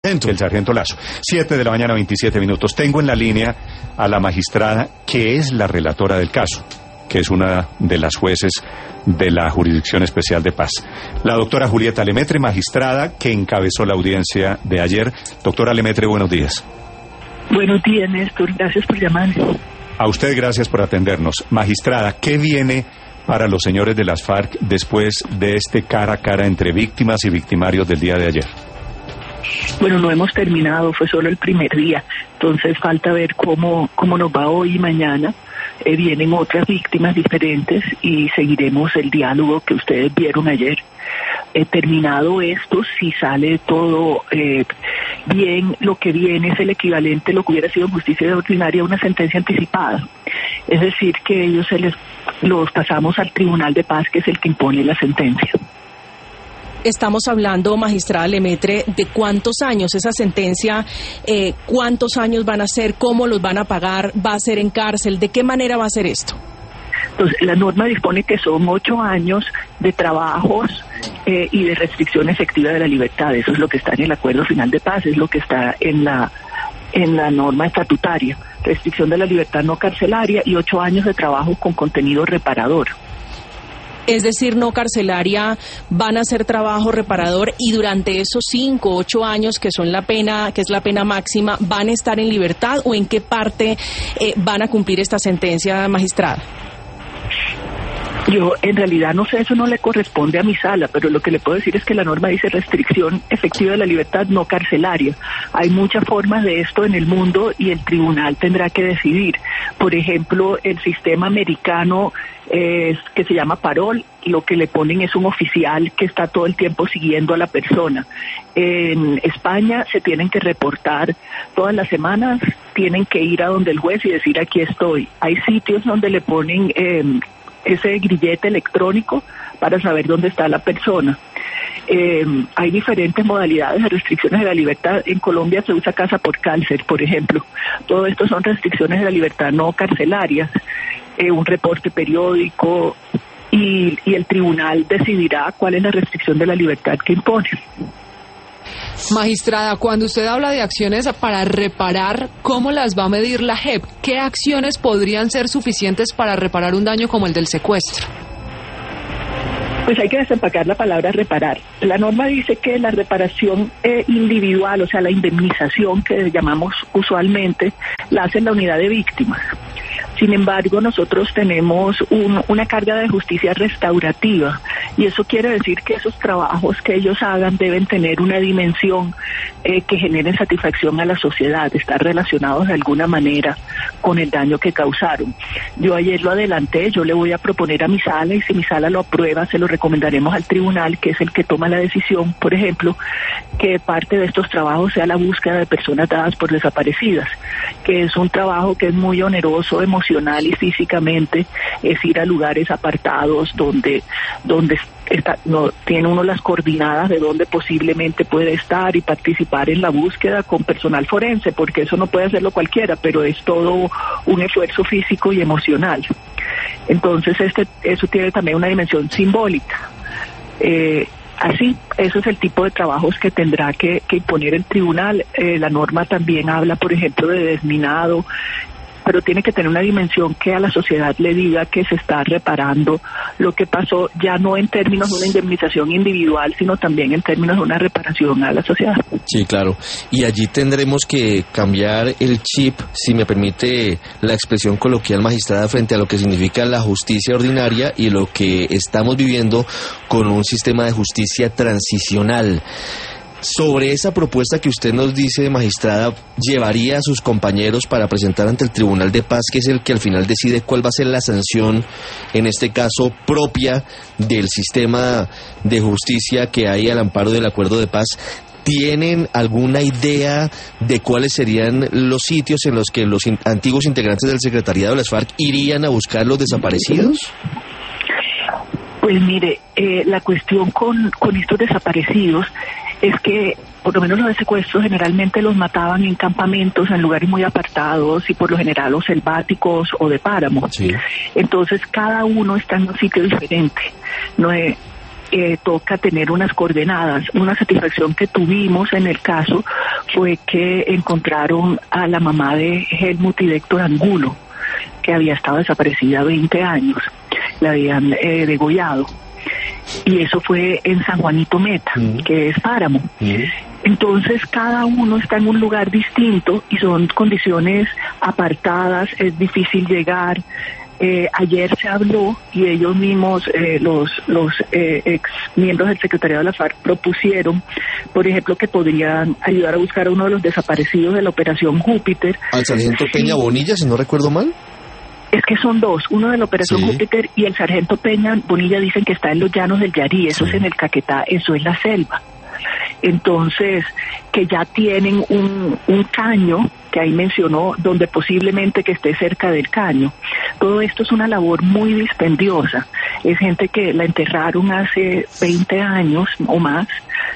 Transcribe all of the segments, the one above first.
el sargento Lazo. 7:27 a.m. Tengo en la línea a la magistrada que es la relatora del caso, que es una de las jueces de la Jurisdicción Especial de Paz. La doctora Julieta Lemaitre, magistrada que encabezó la audiencia de ayer. Doctora Lemaitre, buenos días. Buenos días, Néstor. Gracias por llamarme. A usted gracias por atendernos. Magistrada, ¿qué viene para los señores de las FARC después de este cara a cara entre víctimas y victimarios del día de ayer? Bueno, no hemos terminado, fue solo el primer día, entonces falta ver cómo nos va hoy y mañana. Vienen otras víctimas diferentes y seguiremos el diálogo que ustedes vieron ayer. Terminado esto, si sale todo bien, lo que viene es el equivalente, lo que hubiera sido en justicia ordinaria, una sentencia anticipada. Es decir, que ellos los pasamos al Tribunal de Paz, que es el que impone la sentencia. Estamos hablando, magistrada Lemaitre, de cuántos años esa sentencia, cuántos años van a ser, cómo los van a pagar, va a ser en cárcel, ¿de qué manera va a ser esto? Entonces, la norma dispone que son 8 años de trabajos y de restricción efectiva de la libertad. Eso es lo que está en el Acuerdo Final de Paz, es lo que está en la norma estatutaria. Restricción de la libertad no carcelaria y 8 años de trabajo con contenido reparador. Es decir, no carcelaria, van a hacer trabajo reparador y durante esos 5 o 8 años que son la pena, que es la pena máxima, ¿van a estar en libertad o en qué parte van a cumplir esta sentencia, magistrada? Yo en realidad no sé, eso no le corresponde a mi sala, pero lo que le puedo decir es que la norma dice restricción efectiva de la libertad no carcelaria. Hay muchas formas de esto en el mundo y el tribunal tendrá que decidir. Por ejemplo, el sistema americano que se llama parol, lo que le ponen es un oficial que está todo el tiempo siguiendo a la persona. En España se tienen que reportar todas las semanas, tienen que ir a donde el juez y decir aquí estoy. Hay sitios donde le ponen ese grillete electrónico para saber dónde está la persona. Hay diferentes modalidades de restricciones de la libertad. En Colombia se usa casa por cárcel, por ejemplo. Todo esto son restricciones de la libertad no carcelarias, un reporte periódico y el tribunal decidirá cuál es la restricción de la libertad que impone. Magistrada, cuando usted habla de acciones para reparar, ¿cómo las va a medir la JEP? ¿Qué acciones podrían ser suficientes para reparar un daño como el del secuestro? Pues hay que desempacar la palabra reparar. La norma dice que la reparación individual, o sea, la indemnización que llamamos usualmente, la hace la unidad de víctimas. Sin embargo, nosotros tenemos una carga de justicia restaurativa y eso quiere decir que esos trabajos que ellos hagan deben tener una dimensión que genere satisfacción a la sociedad, estar relacionados de alguna manera con el daño que causaron. Yo ayer lo adelanté, yo le voy a proponer a mi sala y si mi sala lo aprueba, se lo recomendaremos al tribunal, que es el que toma la decisión, por ejemplo, que parte de estos trabajos sea la búsqueda de personas dadas por desaparecidas, que es un trabajo que es muy oneroso emocional y físicamente, es ir a lugares apartados donde no tiene uno las coordinadas de dónde posiblemente puede estar y participar en la búsqueda con personal forense, porque eso no puede hacerlo cualquiera, pero es todo un esfuerzo físico y emocional. Entonces eso tiene también una dimensión simbólica. Así, eso es el tipo de trabajos que tendrá que imponer el tribunal. La norma también habla, por ejemplo, de desminado, pero tiene que tener una dimensión que a la sociedad le diga que se está reparando lo que pasó, ya no en términos de una indemnización individual, sino también en términos de una reparación a la sociedad. Sí, claro. Y allí tendremos que cambiar el chip, si me permite la expresión coloquial, magistrada, frente a lo que significa la justicia ordinaria y lo que estamos viviendo con un sistema de justicia transicional. Sobre esa propuesta que usted nos dice, magistrada, ¿llevaría a sus compañeros para presentar ante el Tribunal de Paz, que es el que al final decide cuál va a ser la sanción, en este caso propia del sistema de justicia que hay al amparo del Acuerdo de Paz? ¿Tienen alguna idea de cuáles serían los sitios en los que los antiguos integrantes del secretariado de las FARC irían a buscar los desaparecidos? Pues mire, la cuestión con estos desaparecidos es que por lo menos los de secuestros generalmente los mataban en campamentos, en lugares muy apartados y por lo general o selváticos o de páramo. Sí. Entonces cada uno está en un sitio diferente. toca tener unas coordenadas. Una satisfacción que tuvimos en el caso fue que encontraron a la mamá de Helmut y de Héctor Angulo, que había estado desaparecida 20 años, la habían degollado, y eso fue en San Juanito Meta, que es Páramo. Entonces cada uno está en un lugar distinto y son condiciones apartadas, es difícil llegar. Ayer se habló y ellos mismos, los ex miembros del secretariado de la FARC propusieron, por ejemplo, que podrían ayudar a buscar a uno de los desaparecidos de la Operación Júpiter. ¿Al sargento Peña Bonilla, si no recuerdo mal? Es que son dos, uno de la Operación Júpiter y el sargento Peña Bonilla dicen que está en los llanos del Yarí, eso es en el Caquetá, eso es la selva. Entonces, que ya tienen un caño, que ahí mencionó, donde posiblemente que esté cerca del caño. Todo esto es una labor muy dispendiosa. Es gente que la enterraron hace 20 años o más,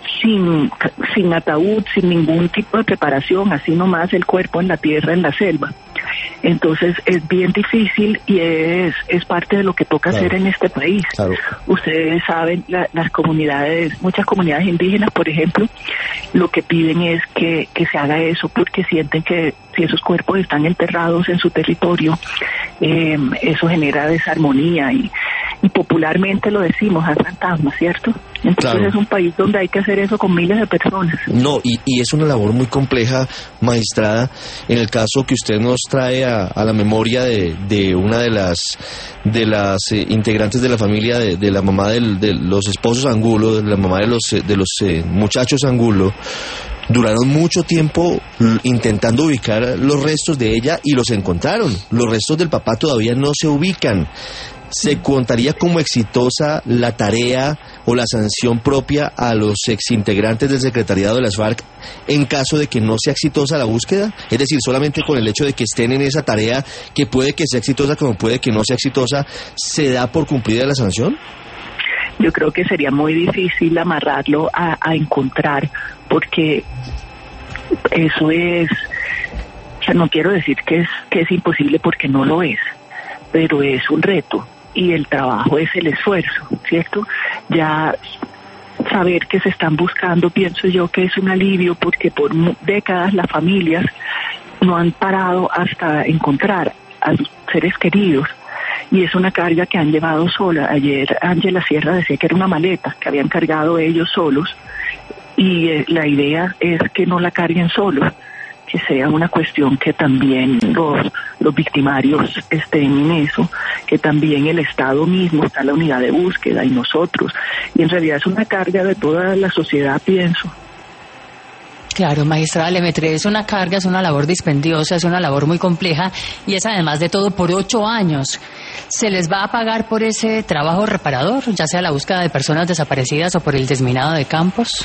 sin ataúd, sin ningún tipo de preparación, así nomás el cuerpo en la tierra, en la selva. Entonces es bien difícil y es parte de lo que toca hacer en este país. Ustedes saben, las comunidades, muchas comunidades indígenas, por ejemplo, lo que piden es que se haga eso porque sienten que si esos cuerpos están enterrados en su territorio, eso genera desarmonía y popularmente lo decimos, a fantasma, ¿cierto? Entonces es un país donde hay que hacer eso con miles de personas. No, y es una labor muy compleja, magistrada. En el caso que usted nos trae a la memoria de una de las integrantes de la familia de la mamá de los esposos Angulo, de la mamá de los muchachos Angulo, duraron mucho tiempo intentando ubicar los restos de ella y los encontraron. Los restos del papá todavía no se ubican. ¿Se contaría como exitosa la tarea o la sanción propia a los exintegrantes del secretariado de las FARC en caso de que no sea exitosa la búsqueda? Es decir, solamente con el hecho de que estén en esa tarea, que puede que sea exitosa como puede que no sea exitosa, ¿se da por cumplida la sanción? Yo creo que sería muy difícil amarrarlo a encontrar, porque eso es, o sea, no quiero decir que es imposible porque no lo es, pero es un reto. Y el trabajo es el esfuerzo, ¿cierto? Ya saber que se están buscando, pienso yo que es un alivio porque por décadas las familias no han parado hasta encontrar a sus seres queridos y es una carga que han llevado sola. Ayer Ángela Sierra decía que era una maleta que habían cargado ellos solos y la idea es que no la carguen solos, que sea una cuestión que también los victimarios estén en eso, que también el Estado mismo está en la unidad de búsqueda y nosotros, y en realidad es una carga de toda la sociedad, pienso. Claro, magistrada Lemaitre, es una carga, es una labor dispendiosa, es una labor muy compleja y es además de todo por 8 años. ¿Se les va a pagar por ese trabajo reparador, ya sea la búsqueda de personas desaparecidas o por el desminado de campos?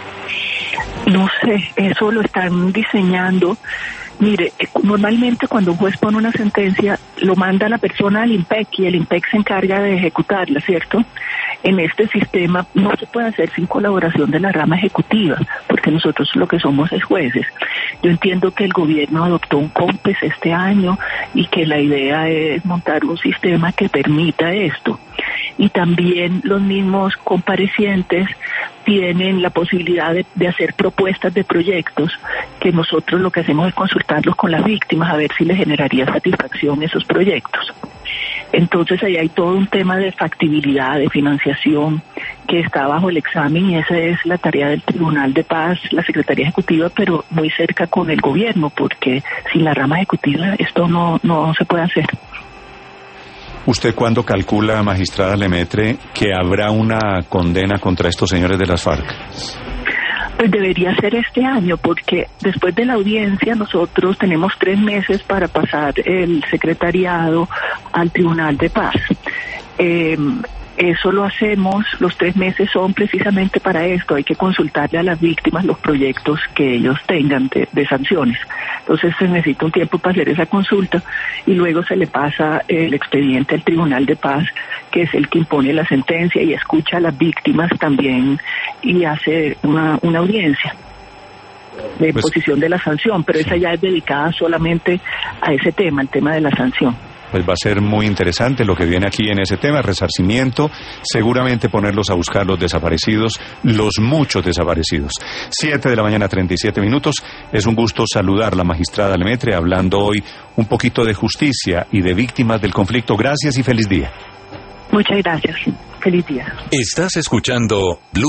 No sé, eso lo están diseñando. Mire, normalmente cuando un juez pone una sentencia, lo manda a la persona al IMPEC y el IMPEC se encarga de ejecutarla, ¿cierto? En este sistema no se puede hacer sin colaboración de la rama ejecutiva, porque nosotros lo que somos es jueces. Yo entiendo que el gobierno adoptó un COMPES este año y que la idea es montar un sistema que permita esto. Y también los mismos comparecientes tienen la posibilidad de hacer propuestas de proyectos que nosotros lo que hacemos es consultarlos con las víctimas a ver si les generaría satisfacción esos proyectos. Entonces ahí hay todo un tema de factibilidad, de financiación que está bajo el examen y esa es la tarea del Tribunal de Paz, la Secretaría Ejecutiva, pero muy cerca con el gobierno porque sin la rama ejecutiva esto no se puede hacer. ¿Usted cuándo calcula, magistrada Lemaitre, que habrá una condena contra estos señores de las FARC? Pues debería ser este año, porque después de la audiencia nosotros tenemos 3 meses para pasar el secretariado al Tribunal de Paz. Eso lo hacemos, los 3 meses son precisamente para esto, hay que consultarle a las víctimas los proyectos que ellos tengan de sanciones. Entonces se necesita un tiempo para hacer esa consulta y luego se le pasa el expediente al Tribunal de Paz, que es el que impone la sentencia y escucha a las víctimas también y hace una audiencia de imposición de la sanción, pero esa ya es dedicada solamente a ese tema, el tema de la sanción. pues va a ser muy interesante lo que viene aquí en ese tema, resarcimiento, seguramente ponerlos a buscar los desaparecidos, los muchos desaparecidos. 7 de la mañana, 37 minutos. Es un gusto saludar a la magistrada Lemaitre, hablando hoy un poquito de justicia y de víctimas del conflicto. Gracias y feliz día. Muchas gracias. Feliz día. Estás escuchando Blue